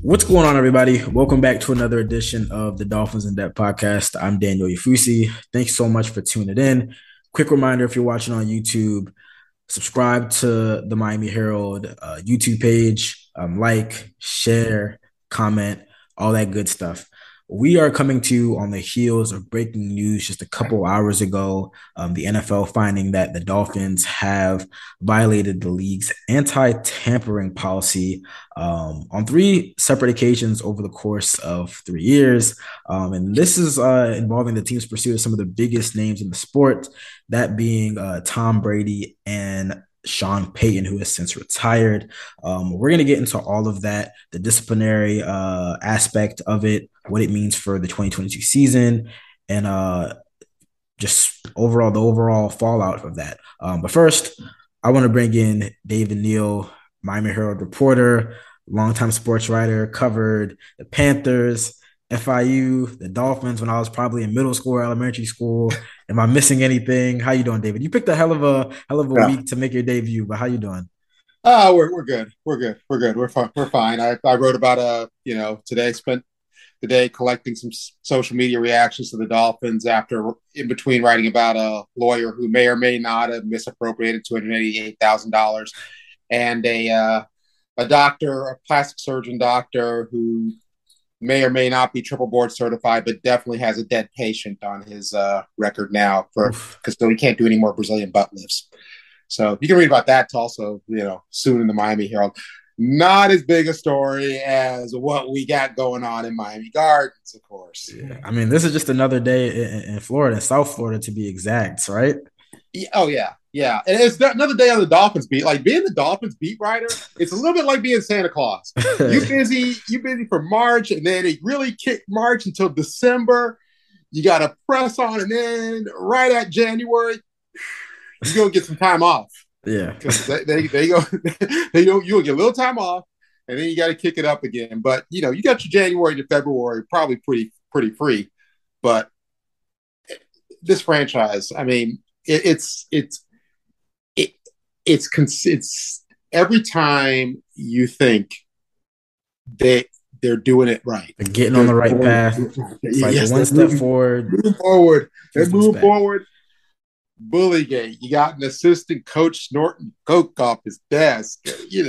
What's going on, everybody? Welcome back to another edition of the Dolphins in Depth podcast. I'm Daniel Yafusi. Thanks so much for tuning in. Quick reminder, if you're watching on YouTube, subscribe to the Miami Herald YouTube page, share, comment, all that good stuff. We are coming to you on the heels of breaking news just a couple hours ago. The NFL finding that the Dolphins have violated the league's anti-tampering policy on three separate occasions over the course of 3 years. And this is involving the team's pursuit of some of the biggest names in the sport, that being Tom Brady and Sean Payton, who has since retired. We're going to get into all of that, the disciplinary aspect of it, what it means for the 2022 season, and just the overall fallout of that. But first, I want to bring in David Neal, Miami Herald reporter, longtime sports writer, covered the Panthers, FIU, the Dolphins when I was probably in middle school or elementary school. Am I missing anything? How you doing, David? You picked a hell of a week to make your debut, but how you doing? We're good. We're good. We're good. We're fine. We're fine. I wrote about today. Spent the day collecting some social media reactions to the Dolphins after in between writing about a lawyer who may or may not have misappropriated $288,000 and a doctor, a plastic surgeon doctor who may or may not be triple board certified, but definitely has a dead patient on his record now because so he can't do any more Brazilian butt lifts. So you can read about that also, soon in the Miami Herald. Not as big a story as what we got going on in Miami Gardens, of course. Yeah. I mean, this is just another day in Florida, in South Florida to be exact, right? Yeah, oh, yeah. Yeah. And it's another day on the Dolphins beat. Like being the Dolphins beat writer, it's a little bit like being Santa Claus. You busy for March, and then it really kicked March until December. You got to press on, and then right at January, you go get some time off. Yeah, they go. You'll get a little time off, and then you got to kick it up again. But you got your January to February probably pretty free. But this franchise, I mean, it's every time you think they're doing it right, they're getting on the right path. It's like yes, one step forward. Moving forward. They're moving forward. Bullygate. You got an assistant coach snorting coke off his desk. You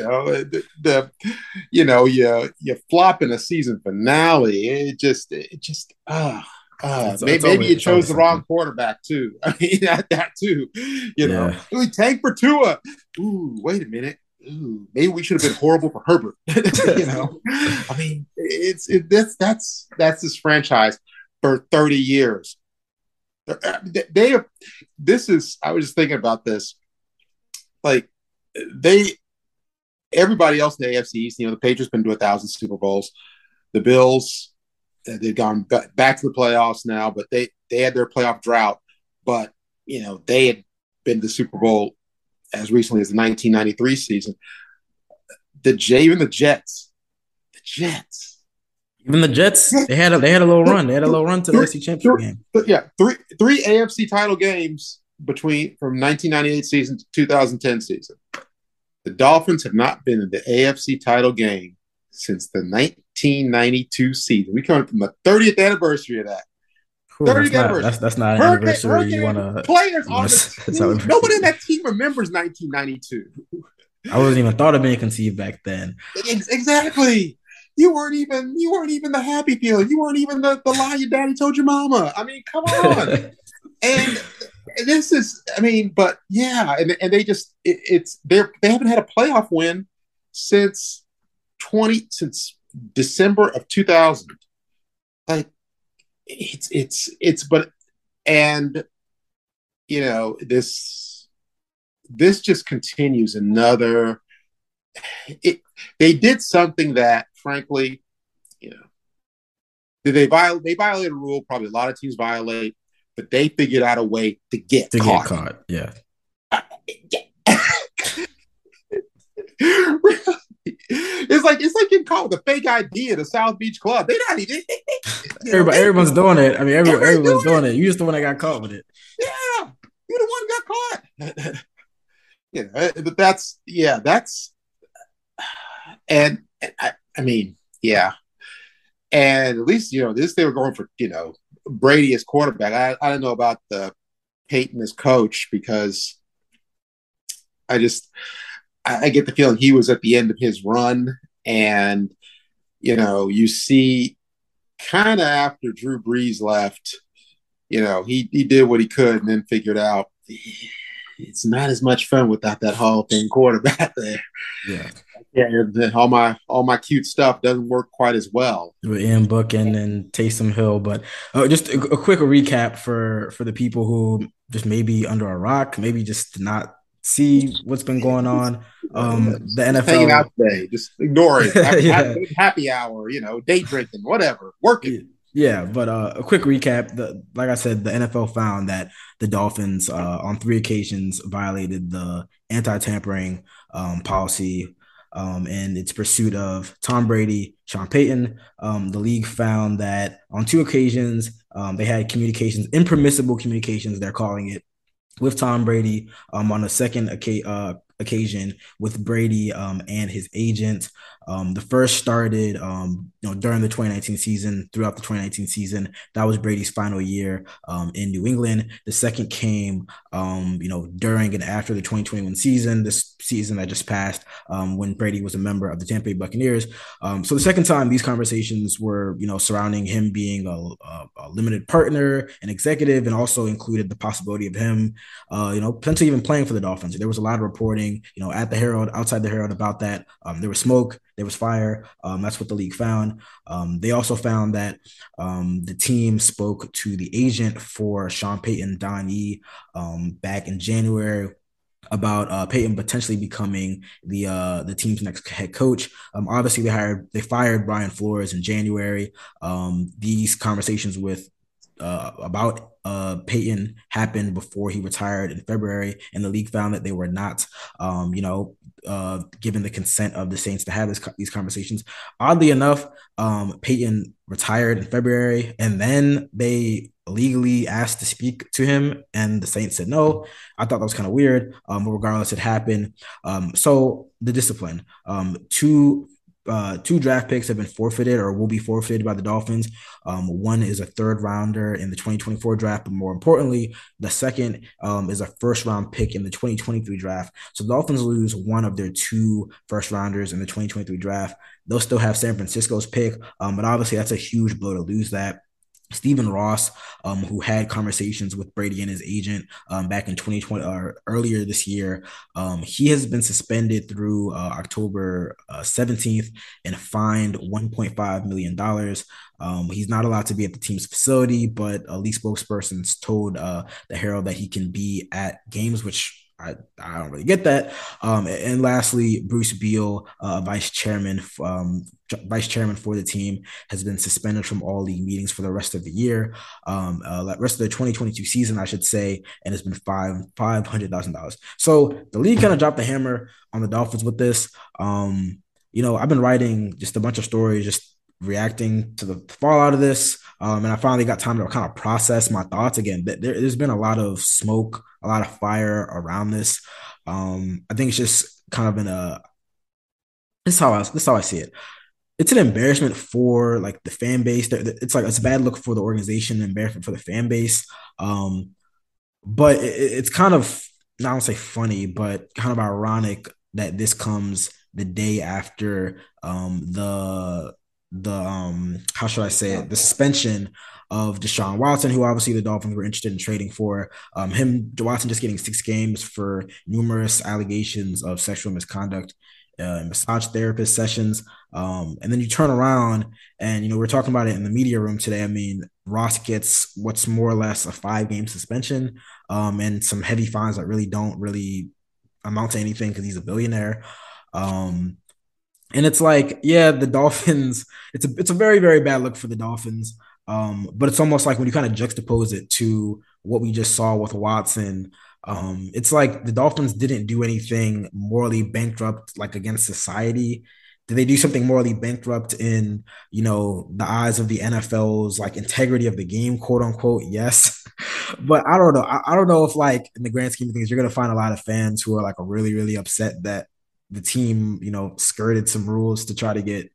flop in a season finale. Maybe you chose the wrong quarterback too. I mean that too. We tank for Tua. Ooh, wait a minute. Ooh, maybe we should have been horrible for Herbert. I mean, that's this franchise for 30 years. I was just thinking about this. Like everybody else in the AFC East, the Patriots been to 1,000 Super Bowls. The Bills, they've gone back to the playoffs now, but they had their playoff drought. But they had been to the Super Bowl as recently as the 1993 season. Even the Jets. Even the Jets, they had a little run. They had a little run to the AFC Championship game. Yeah, three AFC title games from 1998 season to 2010 season. The Dolphins have not been in the AFC title game since the 1992 season. We come from the 30th anniversary of that. That's not an anniversary you want to. Players on the team. Nobody in that team remembers 1992. I wasn't even thought of being conceived back then. Exactly. You weren't even the happy feeling. You weren't even the lie your daddy told your mama. I mean, come on. And this is, I mean, but yeah, and they just they haven't had a playoff win since December of 2000. Like this just continues another. They did something that, frankly, they violated a rule. Probably a lot of teams violate, but they figured out a way to get caught. Yeah. It's like getting caught with a fake ID at a South Beach club. They're not even. Everyone's doing it. I mean, everyone's doing it. You're just the one that got caught with it. Yeah, you're the one that got caught. But that's. And I mean, Yeah, and at least this they were going for Brady as quarterback. I don't know about the Peyton as coach because I just I get the feeling he was at the end of his run, and you see kind of after Drew Brees left, he did what he could and then figured out it's not as much fun without that Hall of Fame quarterback there. Yeah. Yeah, all my cute stuff doesn't work quite as well. With Ian Book and Taysom Hill. But just a quick recap for the people who just maybe under a rock, maybe just did not see what's been going on. The Just hanging out NFL, today, just ignoring, yeah, happy hour, day drinking, whatever, working. yeah. But a quick recap: like I said, the NFL found that the Dolphins on 3 occasions violated the anti-tampering policy in its pursuit of Tom Brady, Sean Payton. The league found that on 2 occasions they had communications, impermissible communications, they're calling it, with Tom Brady. On the second occasion with Brady and his agent. The first started during the 2019 season, throughout the 2019 season. That was Brady's final year in New England. The second came during and after the 2021 season, this season that just passed, when Brady was a member of the Tampa Bay Buccaneers. So the second time these conversations were surrounding him being a limited partner, an executive, and also included the possibility of him potentially even playing for the Dolphins. There was a lot of reporting, at the Herald, outside the Herald, about that. There was smoke, there was fire. That's what the league found. They also found that the team spoke to the agent for Sean Payton, Don Yee, back in January about Peyton potentially becoming the team's next head coach. Obviously, they fired Brian Flores in January. These conversations with about Peyton happened before he retired in February, and the league found that they were not, given the consent of the Saints to have these conversations. Oddly enough, Peyton retired in February, and then they legally asked to speak to him, and the Saints said no. I thought that was kind of weird. But regardless, it happened. So the discipline, two draft picks have been forfeited or will be forfeited by the Dolphins. One is a third rounder in the 2024 draft, but more importantly, the second is a first round pick in the 2023 draft. So the Dolphins lose one of their two first rounders in the 2023 draft. They'll still have San Francisco's pick, but obviously that's a huge blow to lose that. Stephen Ross, who had conversations with Brady and his agent back in 2020 or earlier this year, he has been suspended through October 17th and fined $1.5 million. He's not allowed to be at the team's facility, but a league spokesperson told the Herald that he can be at games, which I don't really get that. And lastly, Bruce Beal, vice chairman for the team, has been suspended from all league meetings for the rest of the year, rest of the 2022 season, I should say, and has been fined $500,000. So the league kind of dropped the hammer on the Dolphins with this. I've been writing just a bunch of stories, just reacting to the fallout of this. And I finally got time to kind of process my thoughts again. There's been a lot of smoke, a lot of fire around this. I think it's just kind of been this is how I see it. It's an embarrassment for like the fan base. It's a bad look for the organization, embarrassment for the fan base. But it's kind of, not to say funny, but kind of ironic that this comes the day after how should I say it, the suspension of Deshaun Watson, who obviously the Dolphins were interested in trading for. Watson just getting 6 games for numerous allegations of sexual misconduct, massage therapist sessions. And then you turn around and, we're talking about it in the media room today. I mean, Ross gets what's more or less a 5-game suspension, and some heavy fines that don't really amount to anything because he's a billionaire. And it's like, yeah, the Dolphins, it's a very, very bad look for the Dolphins. But it's almost like when you kind of juxtapose it to what we just saw with Watson, it's like the Dolphins didn't do anything morally bankrupt, like against society. Did they do something morally bankrupt in, the eyes of the NFL's like integrity of the game, quote unquote? Yes. But I don't know. I don't know if like in the grand scheme of things, you're gonna find a lot of fans who are like really, really upset that the team, skirted some rules to try to get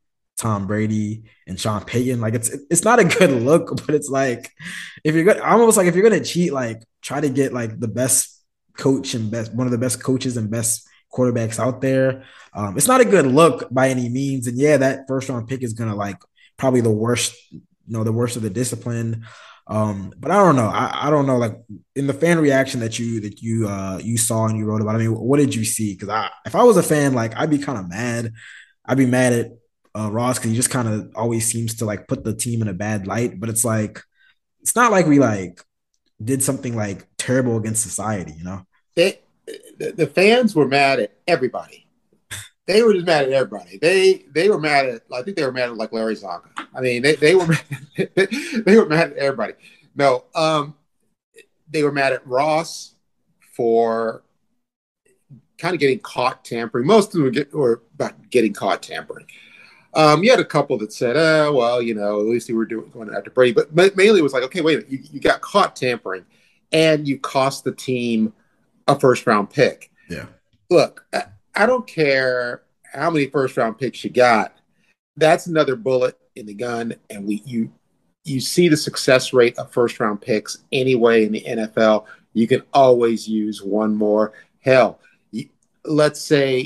Tom Brady and Sean Payton. Like it's not a good look, but it's like if you're good, almost like if you're gonna cheat, like try to get like the best coach and best one of the best coaches and best quarterbacks out there. It's not a good look by any means. And yeah, that first round pick is gonna like probably the worst, the worst of the discipline. But I don't know. I don't know. Like in the fan reaction that you saw and you wrote about. I mean, what did you see? Because if I was a fan, like I'd be kind of mad. I'd be mad at Ross because he just kind of always seems to like put the team in a bad light. But it's like it's not like we like did something like terrible against society, you know? They, the fans were mad at everybody. They were just mad at everybody. They were mad at. I think they were mad at like Larry Zonka. I mean, they were they were mad at everybody. No, they were mad at Ross for kind of getting caught tampering. Most of them were about getting caught tampering. You had a couple that said, well, you know, at least they were going after Brady. But mainly it was like, okay, wait a minute. You got caught tampering and you cost the team a first-round pick. Yeah. Look, I don't care how many first-round picks you got. That's another bullet in the gun. And you see the success rate of first-round picks anyway in the NFL. You can always use one more. Hell, let's say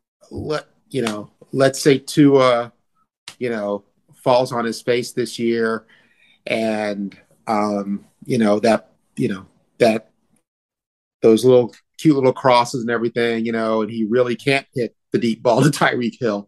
Tua, falls on his face this year, and that those little cute little crosses and everything, and he really can't hit the deep ball to Tyreek Hill,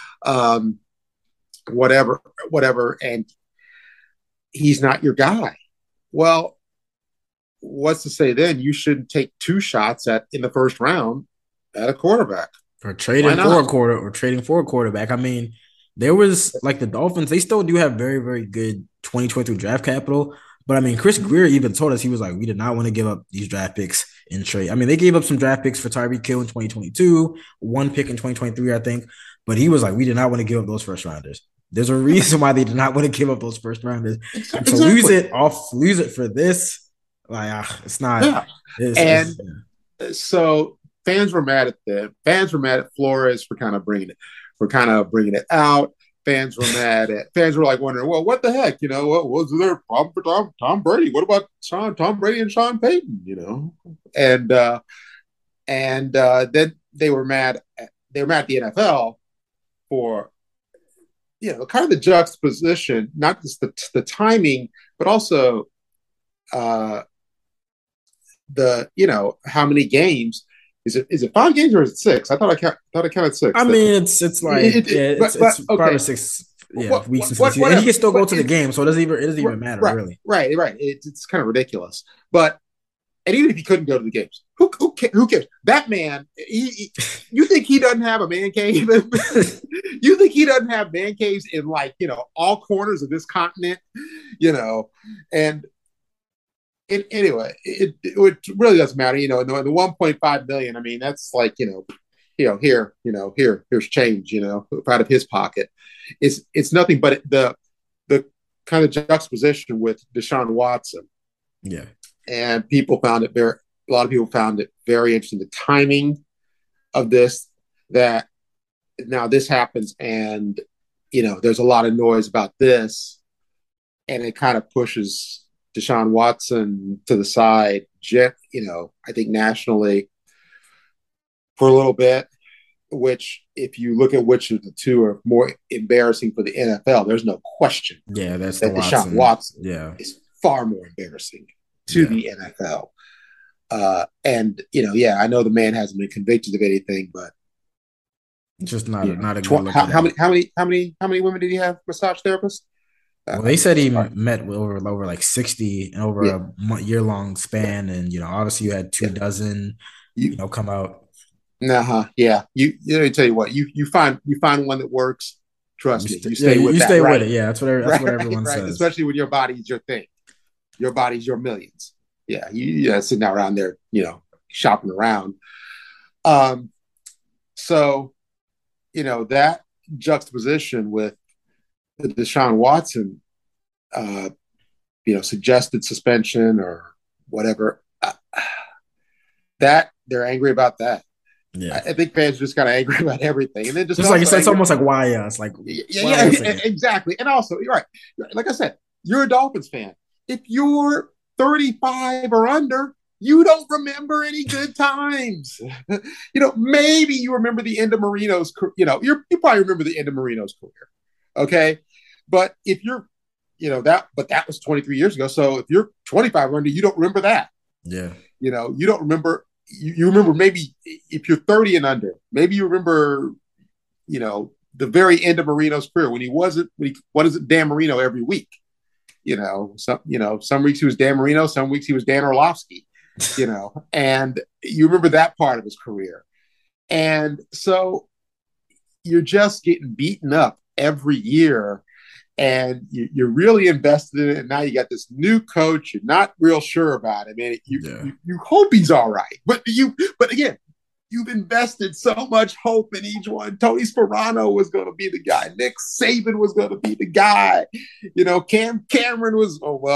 whatever, and he's not your guy. Well, what's to say then you shouldn't take two shots in the first round at a quarterback? Or trading for a quarterback. I mean, there was like the Dolphins, they still do have very, very good 2023 draft capital. But I mean, Chris Grier even told us, he was like, we did not want to give up these draft picks in trade. I mean, they gave up some draft picks for Tyreek Hill in 2022, one pick in 2023, I think. But he was like, we did not want to give up those first rounders. There's a reason why they did not want to give up those first rounders. And to lose it for this, like, it's not. Yeah. So fans were mad at them. Fans were mad at Flores for kind of bringing it out. Fans were like wondering, well, what the heck? What was there a problem for Tom Brady? What about Tom Brady and Sean Payton? And then they were mad at the NFL for kind of the juxtaposition, not just the timing, but also how many games. Is it 5 games or is it 6? I thought I counted 6. I mean, it's like it's 5 or 6 weeks. And he can still go to the game, so it doesn't even matter, really. Right. It's kind of ridiculous. And even if he couldn't go to the games, who cares? That man, you think he doesn't have a man cave? You think he doesn't have man caves in all corners of this continent? And anyway, it really doesn't matter. The 1.5 million. I mean, that's like here's change. Out of his pocket. It's nothing but the kind of juxtaposition with Deshaun Watson. Yeah. And a lot of people found it very interesting. The timing of this, that now this happens, and there's a lot of noise about this, and it kind of pushes Deshaun Watson to the side, I think nationally for a little bit, which if you look at which of the two are more embarrassing for the NFL, there's no question. Yeah, that Deshaun Watson is far more embarrassing to the NFL. And I know the man hasn't been convicted of anything, but just not a good look. How many women did he have massage therapists? Well, they said he met with over like 60 and over a year-long span, and obviously you had 24 come out. Yeah. You tell you what, you find one that works. Trust me, you stay with it. Yeah, that's what everyone says. Especially when your body's your thing, your body's your millions. Yeah, you sitting around there, shopping around. So, that juxtaposition with the Deshaun Watson, suggested suspension or whatever, that they're angry about that. Yeah. I think fans are just kind of angry about everything, and then just like you said, it's almost like why us? Like yeah, exactly. And also, you're right. Like I said, you're a Dolphins fan. If you're 35 or under, you don't remember any good times. Maybe you remember the end of Marino's. You probably remember the end of Marino's career. Okay, but if you're, but that was 23 years ago. So if you're 25 or under, you don't remember that. Yeah. You don't remember. You remember maybe if you're 30 and under, maybe you remember, the very end of Marino's career when he wasn't Dan Marino every week. Some weeks he was Dan Marino, some weeks he was Dan Orlovsky. And you remember that part of his career. And so you're just getting beaten up every year, and you're really invested in it. And now you got this new coach. You're not real sure about him. And you hope he's all right. But again, you've invested so much hope in each one. Tony Sperano was going to be the guy. Nick Saban was going to be the guy. Cam Cameron was,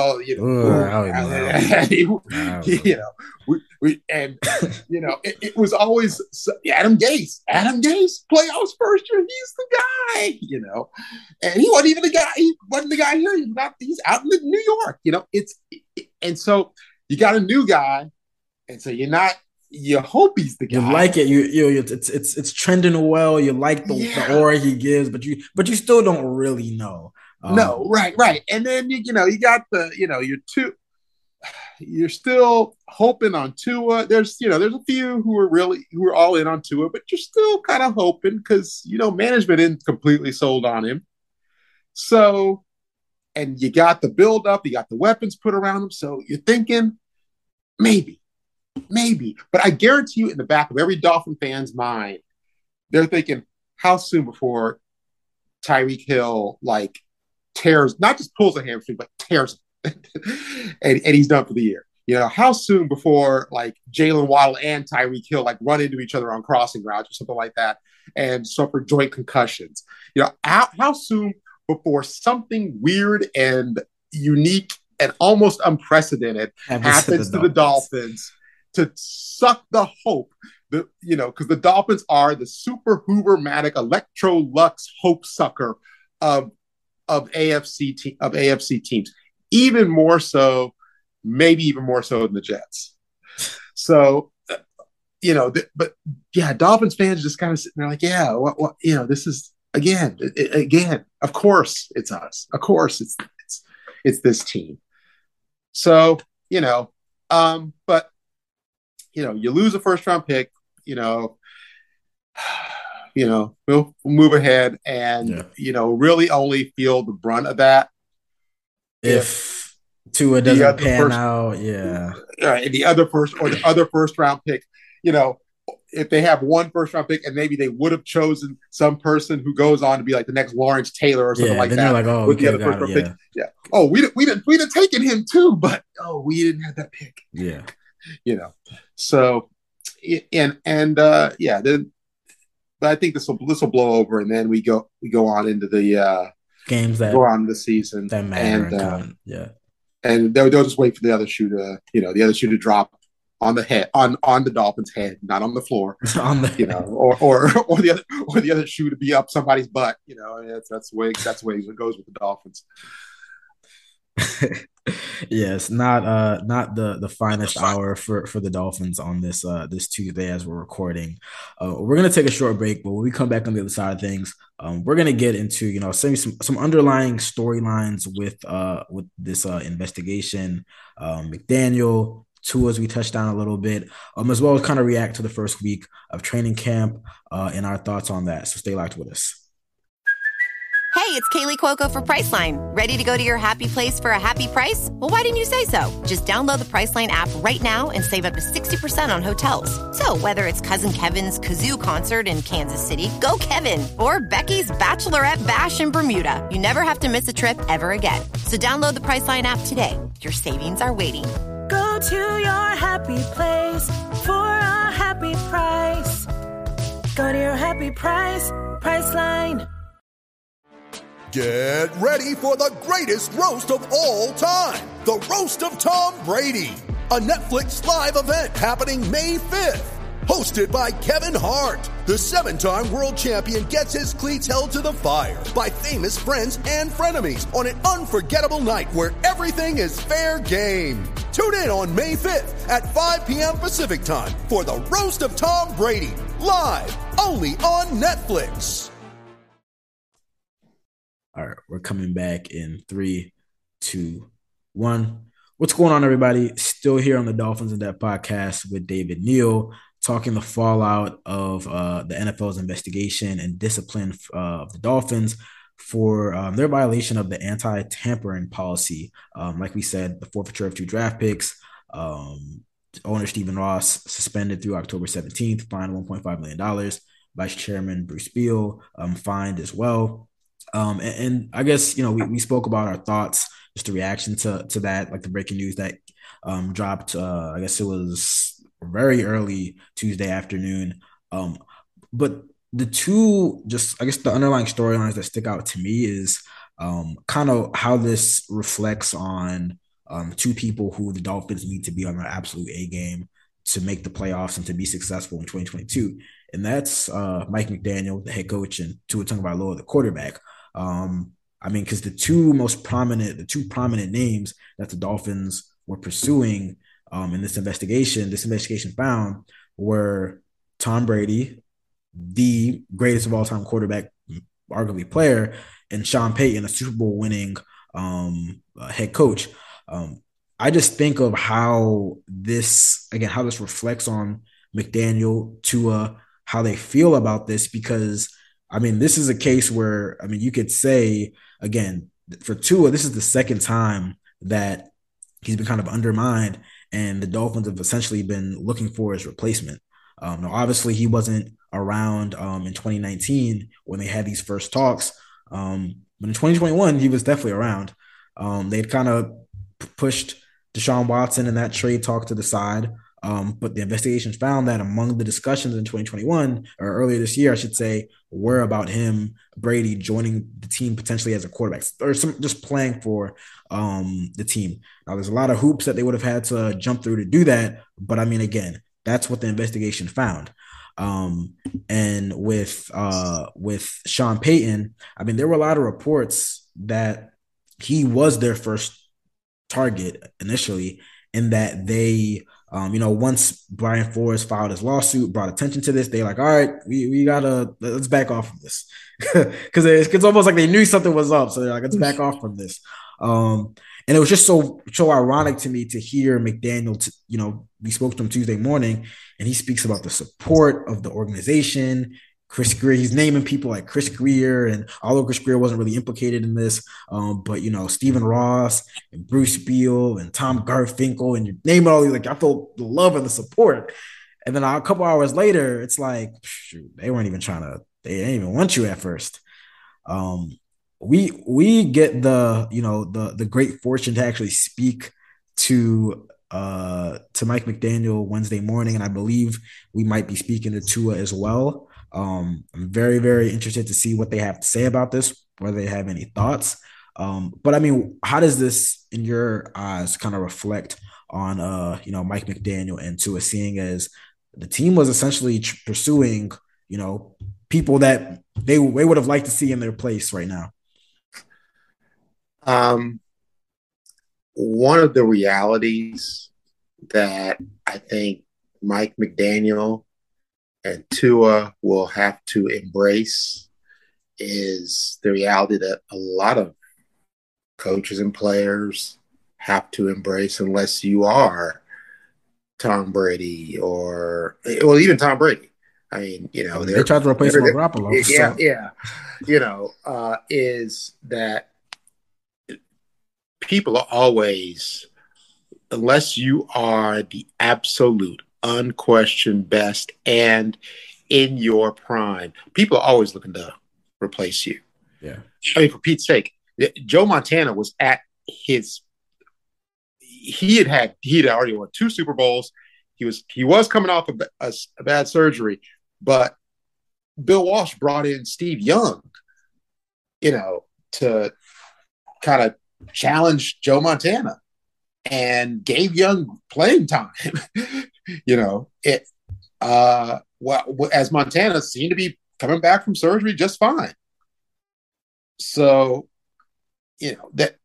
it was always Adam Gase. Adam Gase, playoffs first year, he's the guy, and he wasn't even the guy. He wasn't the guy here. He's out in New York, and so you got a new guy, and so you hope he's the guy. You like it. It's trending well. You like the aura he gives, but you still don't really know. No, right. And then you got you're still hoping on Tua. There's a few who are all in on Tua, but you're still kind of hoping because management isn't completely sold on him. So, and you got the build up, you got the weapons put around him. So you're thinking maybe, but I guarantee you in the back of every Dolphin fan's mind, they're thinking, how soon before Tyreek Hill tears, not just pulls a hamstring, but tears him, and he's done for the year. How soon before Jalen Waddle and Tyreek Hill run into each other on crossing routes or something like that and suffer joint concussions. How soon before something weird and unique and almost unprecedented happens to the Dolphins to suck the hope, because the Dolphins are the super Hoover-matic Electrolux hope sucker of AFC teams, even more so, maybe even more so than the Jets. So, Dolphins fans just kind of sitting there this is again, of course it's us. Of course it's this team. So, but you lose a first round pick, we'll move ahead and, really only feel the brunt of that if Tua doesn't pan out. Yeah. Right. The other first round pick, if they have one first round pick and maybe they would have chosen some person who goes on to be the next Lawrence Taylor or something like that. With the other first round pick. Yeah. Oh, we'd have taken him too, but we didn't have that pick. Yeah. So, then, but I think this will blow over, and then we go on into the games that go on in the season that matter, and they'll just wait for the other shoe to drop on the head, on the Dolphins' head, not on the floor, or the other shoe to be up somebody's butt. That's the way it goes with the Dolphins. Yes, not the finest hour for the Dolphins on this Tuesday as we're recording. We're gonna take a short break, but when we come back on the other side of things, we're gonna get into some underlying storylines with this investigation, McDaniel, Tua, as we touched on a little bit, as well as kind of react to the first week of training camp and our thoughts on that. So stay locked with us. Hey, it's Kaylee Cuoco for Priceline. Ready to go to your happy place for a happy price? Well, why didn't you say so? Just download the Priceline app right now and save up to 60% on hotels. So whether it's Cousin Kevin's Kazoo Concert in Kansas City, go Kevin, or Becky's Bachelorette Bash in Bermuda, you never have to miss a trip ever again. So download the Priceline app today. Your savings are waiting. Go to your happy place for a happy price. Go to your happy price, Priceline. Get ready for the greatest roast of all time. The Roast of Tom Brady. A Netflix live event happening May 5th. Hosted by Kevin Hart, the 7-time world champion gets his cleats held to the fire by famous friends and frenemies on an unforgettable night where everything is fair game. Tune in on May 5th at 5 p.m. Pacific time for the Roast of Tom Brady, live only on Netflix. All right, we're coming back in 3, 2, 1. What's going on, everybody? Still here on the Dolphins in Depth podcast with David Neal, talking the fallout of the NFL's investigation and discipline of the Dolphins for their violation of the anti-tampering policy. Like we said, the forfeiture of 2 draft picks, owner Stephen Ross suspended through October 17th, fined $1.5 million. Vice Chairman Bruce Beal fined as well. And I guess, we spoke about our thoughts, just a reaction to that, like the breaking news that dropped, I guess it was very early Tuesday afternoon. But the two, the underlying storylines that stick out to me is kind of how this reflects on 2 people who the Dolphins need to be on their absolute A game to make the playoffs and to be successful in 2022. And that's Mike McDaniel, the head coach, and Tua Tagovailoa, the quarterback. Because the two prominent names that the Dolphins were pursuing in this investigation found were Tom Brady, the greatest of all time quarterback, arguably player, and Sean Payton, a Super Bowl winning head coach. I just think of how this reflects on McDaniel, Tua, how they feel about this, because this is a case where, you could say, again, for Tua, this is the second time that he's been kind of undermined, and the Dolphins have essentially been looking for his replacement. Now, obviously, he wasn't around in 2019 when they had these first talks, but in 2021, he was definitely around. They'd kind of pushed Deshaun Watson in that trade talk to the side. But the investigation found that among the discussions in 2021, or earlier this year, I should say, were about him, Brady, joining the team potentially as a quarterback, or just playing for the team. Now, there's a lot of hoops that they would have had to jump through to do that. But again, that's what the investigation found. And with Sean Payton, there were a lot of reports that he was their first target initially, in that they, once Brian Flores filed his lawsuit, brought attention to this, they like, all right, let's back off from this. Because it's almost like they knew something was up. So they're like, let's back off from this. And it was just so ironic to me to hear McDaniel, we spoke to him Tuesday morning, and he speaks about the support of the organization. Chris Grier, he's naming people like Chris Grier, and although Chris Grier wasn't really implicated in this, but Stephen Ross and Bruce Beal and Tom Garfinkel, and you name all these, like, I felt the love and the support. And then a couple hours later, it's like, shoot, they didn't even want you at first. We get the great fortune to actually speak to Mike McDaniel Wednesday morning, and I believe we might be speaking to Tua as well. I'm very, very interested to see what they have to say about this, whether they have any thoughts. But how does this, in your eyes, kind of reflect on Mike McDaniel and Tua, seeing as the team was essentially pursuing people that they would have liked to see in their place right now? One of the realities that I think Mike McDaniel and Tua will have to embrace is the reality that a lot of coaches and players have to embrace, unless you are Tom Brady even Tom Brady. They tried to replace Garoppolo. Is that people are always, unless you are the absolute unquestioned best and in your prime, people are always looking to replace you. Yeah. For Pete's sake, Joe Montana was at his, he had already won 2 Super Bowls. He was coming off a bad surgery, but Bill Walsh brought in Steve Young, to kind of challenge Joe Montana, and gave Young playing time. Well, as Montana seemed to be coming back from surgery just fine. So, that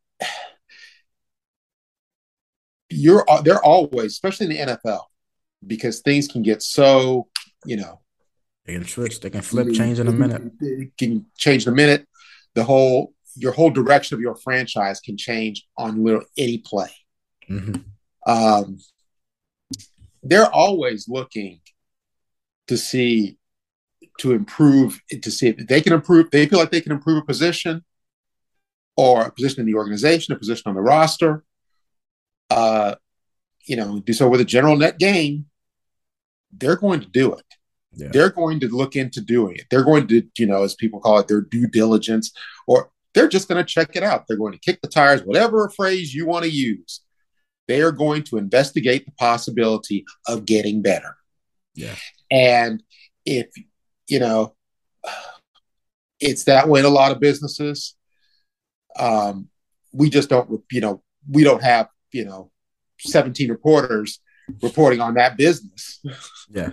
they're always, especially in the NFL, because things can get so, they can switch, they can flip, change in a minute. It can change in a minute. Your whole direction of your franchise can change on literally any play. Mm-hmm. They're always looking to improve, to see if they can improve. They feel like they can improve a position or a position in the organization, a position on the roster. Do so with a general net gain. They're going to do it. Yeah. They're going to look into doing it. They're going to, as people call it, their due diligence, or they're just going to check it out. They're going to kick the tires, whatever phrase you want to use. They are going to investigate the possibility of getting better. Yeah. And if, it's that way in a lot of businesses. We just don't, we don't have, 17 reporters reporting on that business. Yeah.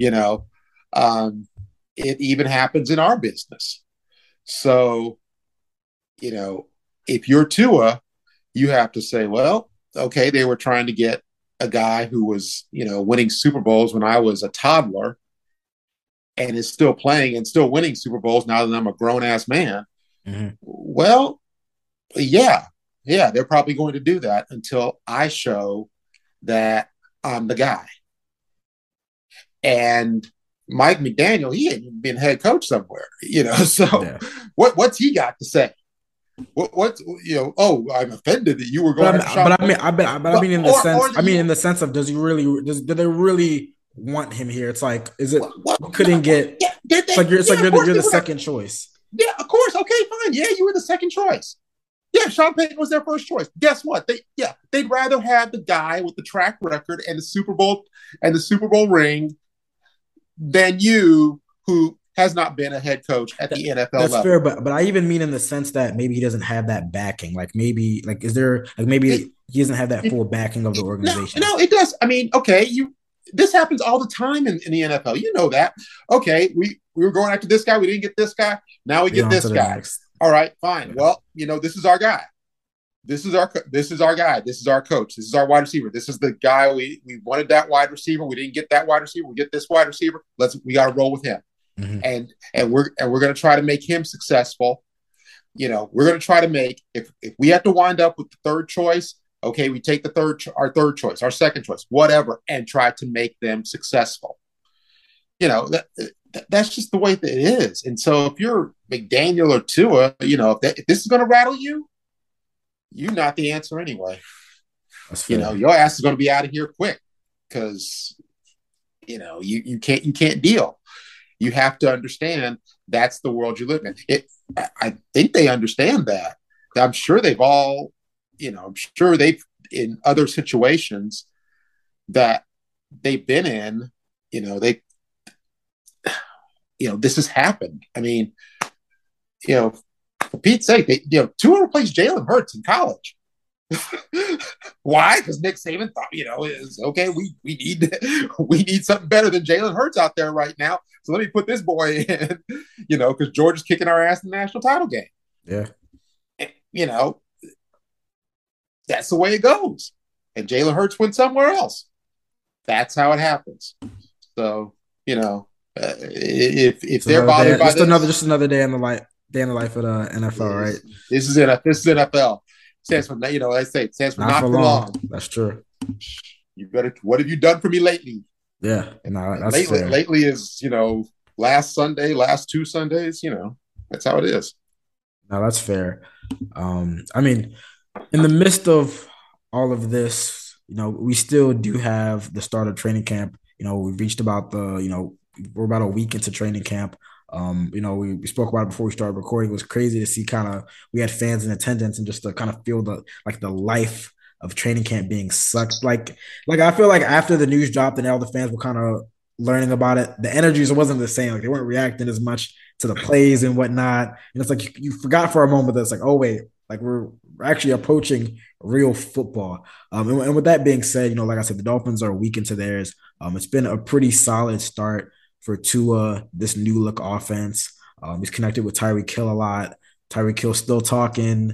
It even happens in our business. So, if you're Tua, you have to say, well, okay, they were trying to get a guy who was, winning Super Bowls when I was a toddler and is still playing and still winning Super Bowls now that I'm a grown ass man. Mm-hmm. Well, yeah, they're probably going to do that until I show that I'm the guy. And Mike McDaniel, he ain't been head coach somewhere, so yeah. What's he got to say? I'm offended that you were going I mean in the sense of, do they really want him here? It's like, is it couldn't get you're the second choice. Yeah, of course. Okay, fine. Yeah, you were the second choice. Yeah, Sean Payton was their first choice. Guess what? They'd rather have the guy with the track record and the Super Bowl ring than you, who has not been a head coach at the NFL level. That's fair, but I even mean in the sense that maybe he doesn't have that backing. Maybe he doesn't have that full backing of the organization. No, it does. I mean, okay, this happens all the time in the NFL. You know that. Okay, we were going after this guy. We didn't get this guy. Now we get this guy. Next. All right, fine. Yeah. Well, this is our guy. This is our guy. This is our coach. This is our wide receiver. This is the guy we wanted, that wide receiver. We didn't get that wide receiver. We get this wide receiver. We got to roll with him. Mm-hmm. And we're going to try to make him successful. We're going to try to make, if we have to wind up with the third choice, okay, we take our third choice, our second choice, whatever, and try to make them successful. That's just the way that it is. And so if you're McDaniel or Tua, if this is going to rattle you, you're not the answer anyway. Your ass is going to be out of here quick because, you can't deal. You have to understand that's the world you live in. I think they understand that. I'm sure they've all, in other situations that they've been in, this has happened. I mean, for Pete's sake, Tua replaced Jalen Hurts in college. Why? Because Nick Saban thought, is okay. We need something better than Jalen Hurts out there right now. So let me put this boy in, because Georgia's kicking our ass in the national title game. Yeah, that's the way it goes. And Jalen Hurts went somewhere else. That's how it happens. So if they're bothered by just another day in the life of the NFL, right? This is NFL. Stands for, I say, it stands for not for long. That's true. You better. What have you done for me lately? Yeah, no, that's fair. Lately is last Sunday, last 2 Sundays. That's how it is. No, that's fair. I mean, in the midst of all of this, we still do have the start of training camp. We've reached about we're about a week into training camp. We spoke about it before we started recording. It was crazy to see we had fans in attendance and just to kind of feel the life of training camp being sucked. Like I feel like after the news dropped and all the fans were kind of learning about it, the energies wasn't the same. Like they weren't reacting as much to the plays and whatnot. And it's like you forgot for a moment that it's like, oh wait, Like we're actually approaching real football. And with that being said, like I said, the Dolphins are a week into theirs. It's been a pretty solid start for Tua, this new look offense. He's connected with Tyreek Hill a lot. Tyreek Hill still talking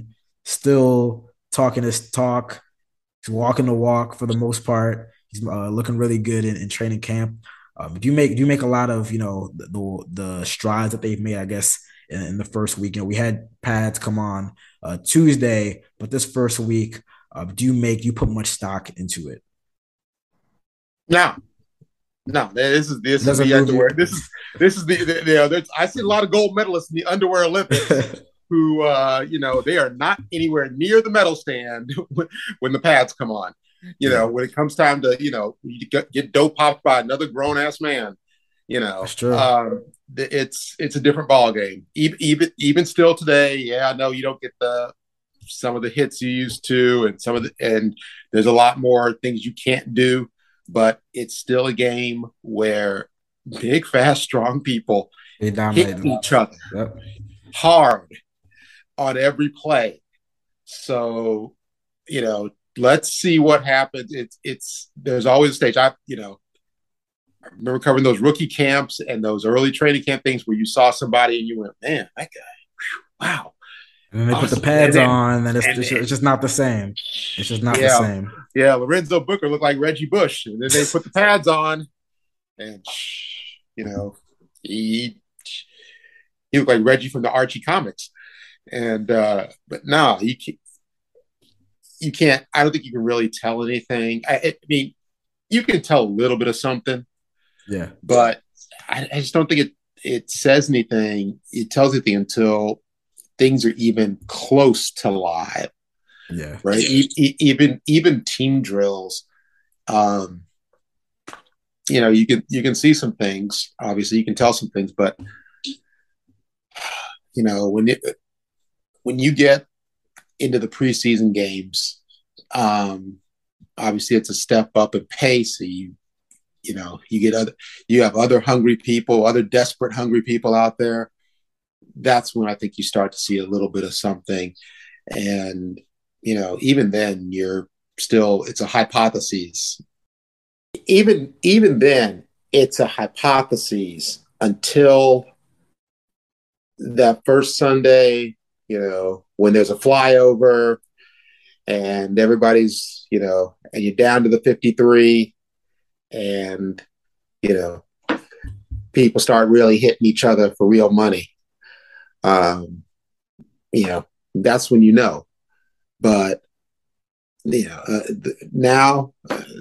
his talk. He's walking the walk for the most part. He's looking really good in training camp. Do you make a lot of the strides that they've made, I guess, in the first week? We had pads come on Tuesday, but this first week, do you put much stock into it? No. This is the underwear. This is the I see a lot of gold medalists in the underwear Olympics who they are not anywhere near the medal stand when the pads come on. When it comes time to you get dope popped by another grown ass man, That's true. It's a different ball game. Even still today, yeah, I know you don't get some of the hits you used to, and there's a lot more things you can't do. But it's still a game where big, fast, strong people hit each other hard on every play. So, let's see what happens. There's always a stage. I remember covering those rookie camps and those early training camp things where you saw somebody and you went, man, that guy, wow. And then they put the pads on, and it's just not the same. It's just not the same. Yeah, Lorenzo Booker looked like Reggie Bush, and then they put the pads on, and he looked like Reggie from the Archie comics. And but no, you can't. I don't think you can really tell anything. I mean, you can tell a little bit of something, yeah, but I just don't think it says anything. It tells anything until things are even close to live. Yeah. Right. Even team drills, you can see some things. Obviously, you can tell some things, but when you get into the preseason games, obviously it's a step up in pace. So you have other hungry people, other desperate hungry people out there. That's when I think you start to see a little bit of something. And, even then it's a hypothesis. Even then it's a hypothesis until that first Sunday, when there's a flyover and everybody's, and you're down to the 53 and, people start really hitting each other for real money. That's when but now,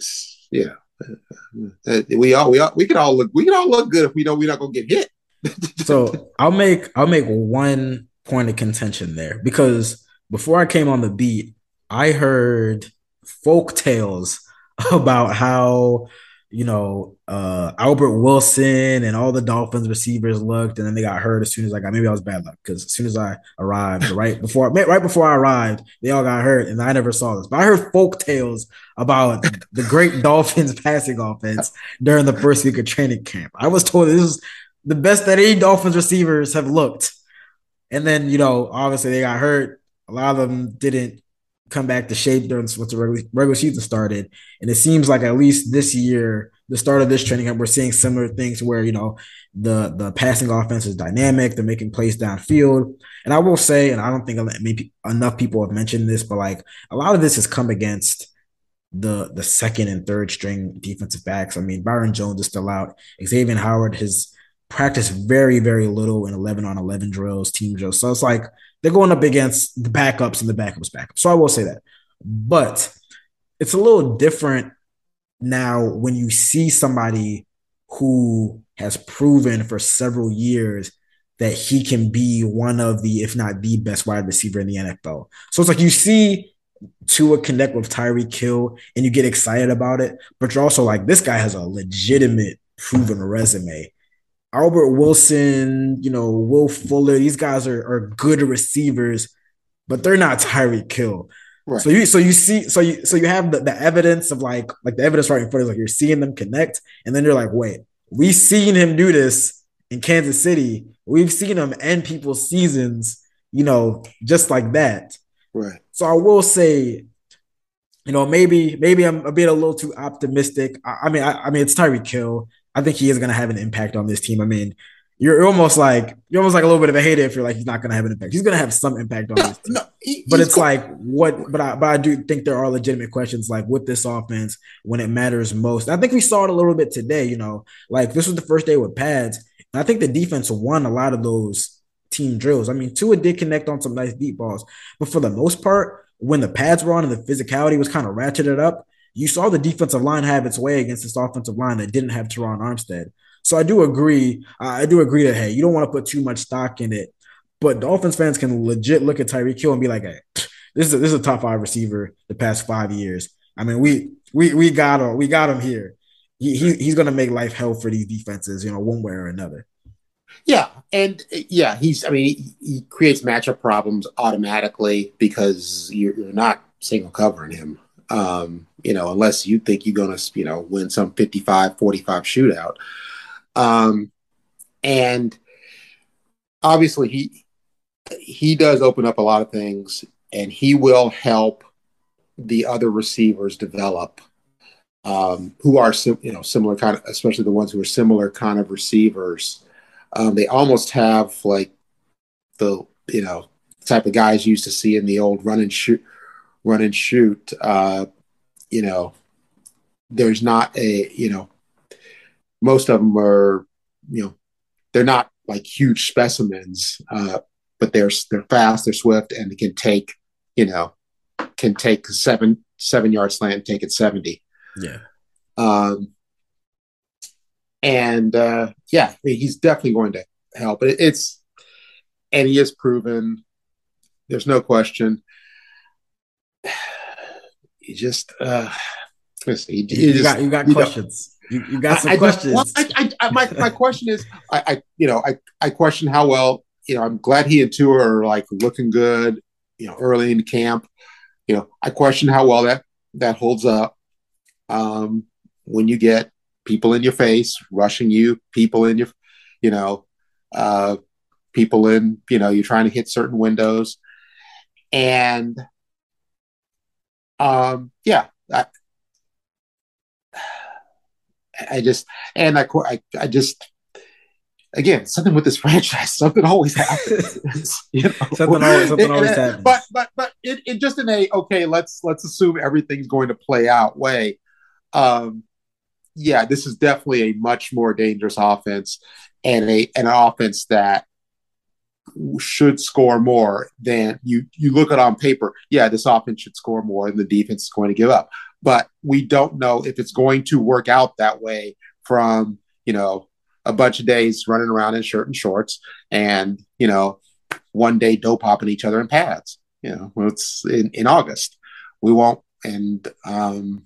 we can all look good if we know we're not gonna get hit. So I'll make one point of contention there, because before I came on the beat, I heard folk tales about how Albert Wilson and all the Dolphins receivers looked, and then they got hurt as soon as maybe I was bad luck, because as soon as I arrived, right before I arrived, they all got hurt, and I never saw this. But I heard folk tales about the great Dolphins passing offense during the first week of training camp. I was told this was the best that any Dolphins receivers have looked. And then, obviously they got hurt. A lot of them didn't come back to shape during once the regular season started. And it seems like at least this year, the start of this training camp, we're seeing similar things where, the passing offense is dynamic. They're making plays downfield. And I will say, and I don't think maybe enough people have mentioned this, but a lot of this has come against the second and third string defensive backs. I mean, Byron Jones is still out. Xavier Howard has practiced very, very little in 11-on-11 drills, team drills. So it's like they're going up against the backups and the backups. So I will say that. But it's a little different now when you see somebody who has proven for several years that he can be one of the, if not the best wide receiver in the NFL. So it's like you see Tua connect with Tyreek Hill and you get excited about it, but you're also like, this guy has a legitimate proven resume. Albert Wilson, Will Fuller, these guys are good receivers, but they're not Tyreek Hill. Right. So you have the evidence of like the evidence right in front of you, like you're seeing them connect, and then you're like, wait, we've seen him do this in Kansas City. We've seen him end people's seasons, just like that. Right. So I will say, maybe I'm a little too optimistic. I mean, it's Tyreek Hill. I think he is going to have an impact on this team. I mean, you're almost like a little bit of a hater if you're like he's not going to have an impact. He's going to have some impact on this team. No, but it's like what? But I do think there are legitimate questions like with this offense when it matters most. I think we saw it a little bit today. Like this was the first day with pads, and I think the defense won a lot of those team drills. I mean, Tua did connect on some nice deep balls, but for the most part, when the pads were on and the physicality was kind of ratcheted up, you saw the defensive line have its way against this offensive line that didn't have Teron Armstead. So I do agree. I do agree that, hey, you don't want to put too much stock in it, but Dolphins fans can legit look at Tyreek Hill and be like, hey, this is a top 5 receiver the past 5 years. I mean, we got him here. He's going to make life hell for these defenses, one way or another. Yeah, and he creates matchup problems automatically because you're not single covering him. Unless you think you're going to, win some 55-45 shootout. And obviously he does open up a lot of things, and he will help the other receivers develop, who are, similar kind of, especially the ones who are similar kind of receivers. They almost have like the, type of guys you used to see in the old run and shoot. There's not most of them are, they're not like huge specimens, but they're fast, they're swift, and they can take a 7-yard slant and take it 70. Yeah. He's definitely going to help. And he is proven. There's no question. You just you got questions. You got some questions. My question is, I question how well. I'm glad he and Tua are like looking good. Early in camp. I question how well that holds up. When you get people in your face rushing you, people in your, people in, you're trying to hit certain windows, and again, something with this franchise, something always happens. Something always happens. But it just in a okay, let's assume everything's going to play out way. This is definitely a much more dangerous offense, and an offense that should score more than you look at on paper. Yeah, this offense should score more than the defense is going to give up. But we don't know if it's going to work out that way from, a bunch of days running around in shirt and shorts and, one day dope hopping each other in pads. It's in August. We won't. And, and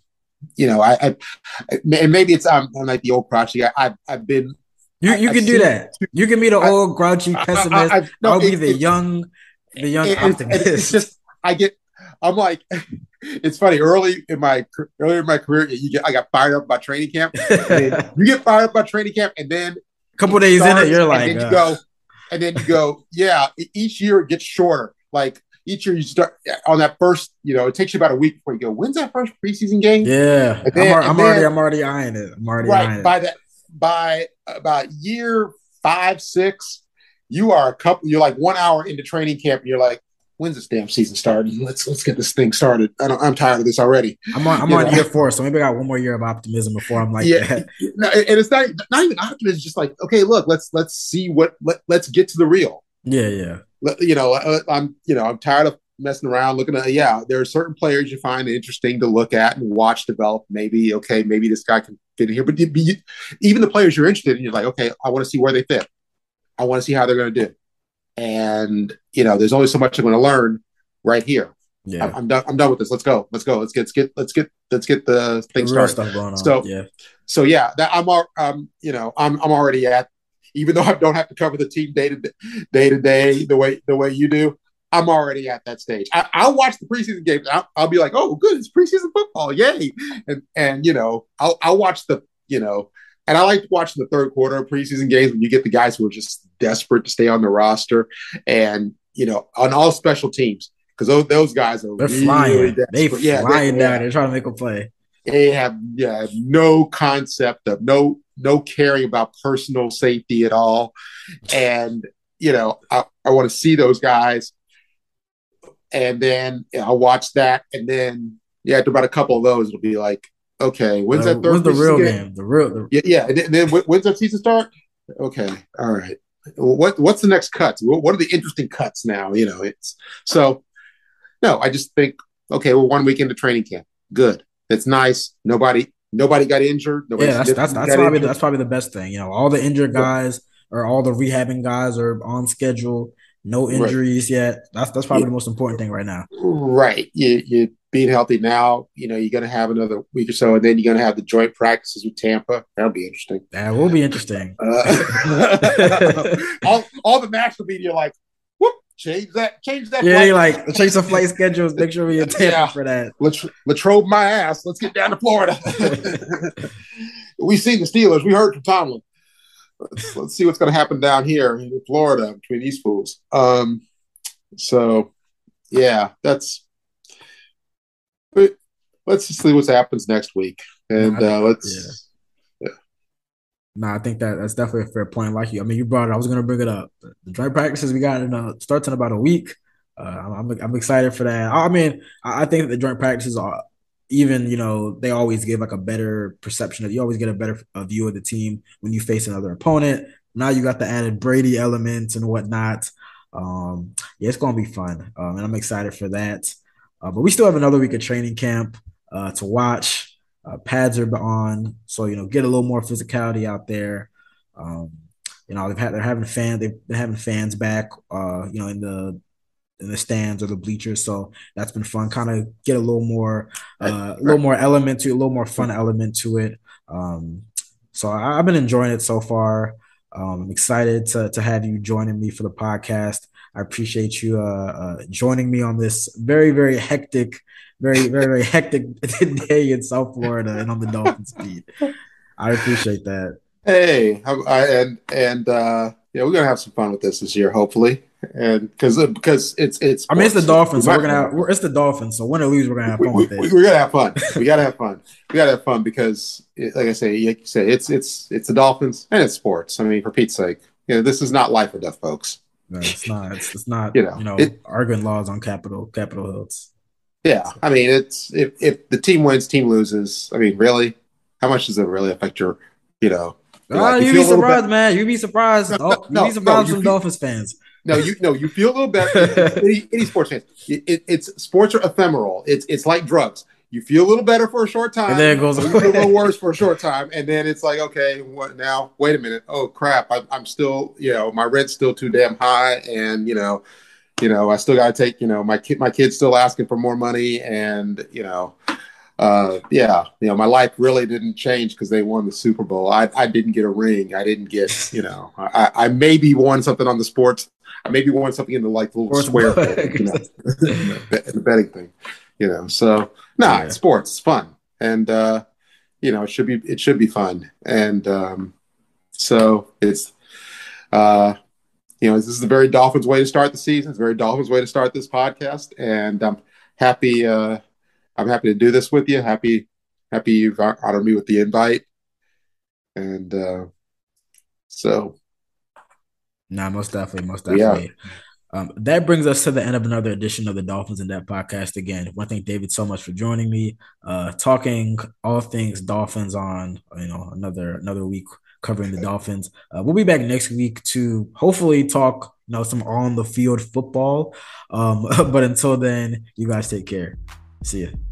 maybe it's I'm like the old crotchety guy. I've been. You can do that. You can be the old grouchy pessimist. I'll be the young optimist. It's just I'm like, it's funny. Earlier in my career, I got fired up by training camp. You get fired up by training camp, and then a couple days in it, you're like, and then you go, yeah. Each year it gets shorter. Like each year you start on that first. It takes you about a week before you go. When's that first preseason game? Yeah, I'm already eyeing it. Eyeing it. By about year 5, 6, you're like 1 hour into training camp, and you're like, when's this damn season starting? Let's get this thing started. I'm tired of this already. I'm on year 4, so maybe I got one more year of optimism before I'm like that. No, and it's not even optimism. It's just like, okay, look, let's see let's get to the real. Yeah. I'm tired of messing around looking at. Yeah, there are certain players you find interesting to look at and watch develop. Maybe this guy can fit in here. But even the players you're interested in, you're like, okay, I want to see where they fit. I want to see how they're going to do. And there's only so much I'm going to learn right here. Yeah, I'm done with this. Let's go. Let's get the thing started. Stuff going on. So that I'm already at. Even though I don't have to cover the team day to day the way you do, I'm already at that stage. I'll watch the preseason games. I'll be like, oh, good, it's preseason football, yay! And I'll watch and I like watching the third quarter of preseason games when you get the guys who are just desperate to stay on the roster, and on all special teams, because those guys are they're really flying. desperate. They flying down. They're trying to make a play. They have no concept of no caring about personal safety at all. And, I want to see those guys. And then I'll watch that. And then, after about a couple of those, it'll be like, okay, when's that third? When's the real game? Yeah. And then when's that season start? Okay. All right. What's the next cuts? What are the interesting cuts now? It's so, no, I just think, okay, we're 1 week into training camp. Good. It's nice. Nobody got injured. That's probably the best thing. All the injured guys or all the rehabbing guys are on schedule. No injuries yet. That's probably the most important thing right now. Right. You being healthy now. You're going to have another week or so, and then you're going to have the joint practices with Tampa. That'll be interesting. That will be interesting. All the national media like, whoop. Change that. Yeah, change the flight schedules. Make sure we Tampa for that. Latrobe my ass. Let's get down to Florida. We seen the Steelers. We heard from Tomlin. Let's see what's going to happen down here in Florida between these fools. So, let's just see what happens next week, and let's. No, I think that's definitely a fair point. Like you brought it. I was going to bring it up. The joint practices we got starts in about a week. I'm excited for that. I think that the joint practices are even. They always give like a better perception of. You always get a better view of the team when you face another opponent. Now you got the added Brady elements and whatnot. It's going to be fun, and I'm excited for that. But we still have another week of training camp to watch. Pads are on, so get a little more physicality out there. They're having fans back, in the stands or the bleachers, so that's been fun. Kind of get a little more element to it, a little more fun element to it. So I've been enjoying it so far. I'm excited to have you joining me for the podcast. I appreciate you joining me on this very, very hectic. Very, very, very hectic day in South Florida and on the Dolphins beat. I appreciate that. Hey, we're gonna have some fun with this year, hopefully, and because it's. It's the Dolphins, so it's the Dolphins. So win or lose, we're gonna have fun with it. We're gonna have fun. We gotta have fun. We gotta have fun because, like you say, it's the Dolphins and it's sports. For Pete's sake, this is not life or death, folks. No, it's not. It's not. Arguing laws on Capitol Hills. Yeah, it's if the team wins, team loses. Really, how much does it really affect your, you'd be surprised, man. You'd be surprised. You'd be surprised from Dolphins fans. You feel a little better. Any sports fans, it's sports are ephemeral. It's like drugs. You feel a little better for a short time, and then it goes away. You feel a little worse for a short time, and then it's like, okay, what now? Wait a minute. Oh crap! I'm still, my rent's still too damn high, and I still got to take, my kid's still asking for more money, and my life really didn't change because they won the Super Bowl. I didn't get a ring. I didn't get, I maybe won something on the sports. I maybe won something in the little square thing, in the betting thing, So it's sports, it's fun, and it should be fun, and so it's. This is a very Dolphins way to start the season. It's a very Dolphins way to start this podcast, and I'm happy. I'm happy to do this with you. Happy you've honored me with the invite, and so. Most definitely. Yeah. That brings us to the end of another edition of the Dolphins in Depth podcast. Again, I want to thank David so much for joining me, talking all things Dolphins on another week. Covering the Dolphins. We'll be back next week to hopefully talk, some on the field football. But until then, you guys take care. See ya.